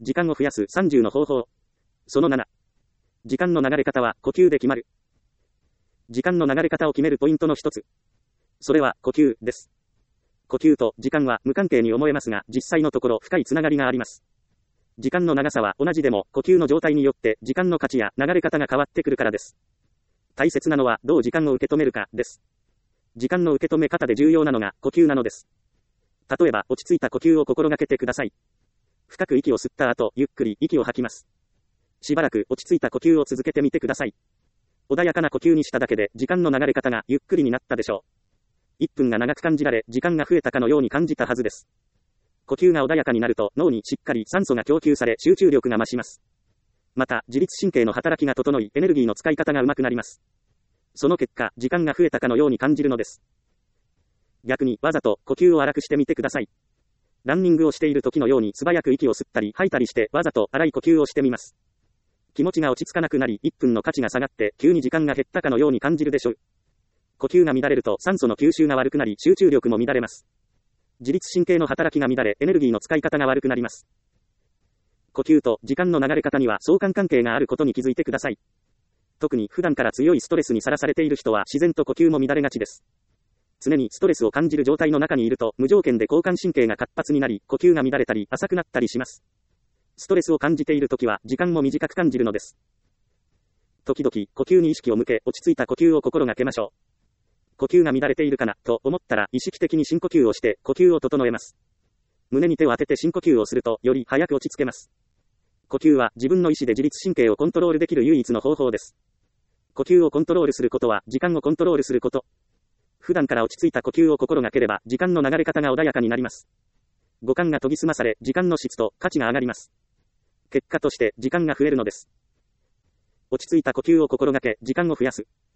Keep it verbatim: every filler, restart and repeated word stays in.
時間を増やすさんじゅうの方法。そのなな。時間の流れ方は呼吸で決まる。時間の流れ方を決めるポイントの一つ。それは呼吸です。呼吸と時間は無関係に思えますが、実際のところ深いつながりがあります。時間の長さは同じでも、呼吸の状態によって時間の価値や流れ方が変わってくるからです。大切なのはどう時間を受け止めるかです。時間の受け止め方で重要なのが呼吸なのです。例えば、落ち着いた呼吸を心がけてください。深く息を吸った後、ゆっくり息を吐きます。しばらく落ち着いた呼吸を続けてみてください。穏やかな呼吸にしただけで時間の流れ方がゆっくりになったでしょう。いっぷんが長く感じられ、時間が増えたかのように感じたはずです。呼吸が穏やかになると脳にしっかり酸素が供給され集中力が増します。また、自律神経の働きが整い、エネルギーの使い方が上手くなります。その結果、時間が増えたかのように感じるのです。逆に、わざと呼吸を荒くしてみてください。ランニングをしている時のように素早く息を吸ったり吐いたりして、わざと荒い呼吸をしてみます。気持ちが落ち着かなくなり、いっぷんの価値が下がって、急に時間が減ったかのように感じるでしょう。呼吸が乱れると酸素の吸収が悪くなり、集中力も乱れます。自律神経の働きが乱れ、エネルギーの使い方が悪くなります。呼吸と時間の流れ方には相関関係があることに気づいてください。特に普段から強いストレスにさらされている人は自然と呼吸も乱れがちです。常にストレスを感じる状態の中にいると、無条件で交感神経が活発になり、呼吸が乱れたり浅くなったりします。ストレスを感じているときは、時間も短く感じるのです。時々、呼吸に意識を向け、落ち着いた呼吸を心がけましょう。呼吸が乱れているかな、と思ったら、意識的に深呼吸をして、呼吸を整えます。胸に手を当てて深呼吸をすると、より早く落ち着けます。呼吸は、自分の意思で自律神経をコントロールできる唯一の方法です。呼吸をコントロールすることは、時間をコントロールすること。普段から落ち着いた呼吸を心がければ、時間の流れ方が穏やかになります。五感が研ぎ澄まされ、時間の質と価値が上がります。結果として、時間が増えるのです。落ち着いた呼吸を心がけ、時間を増やす。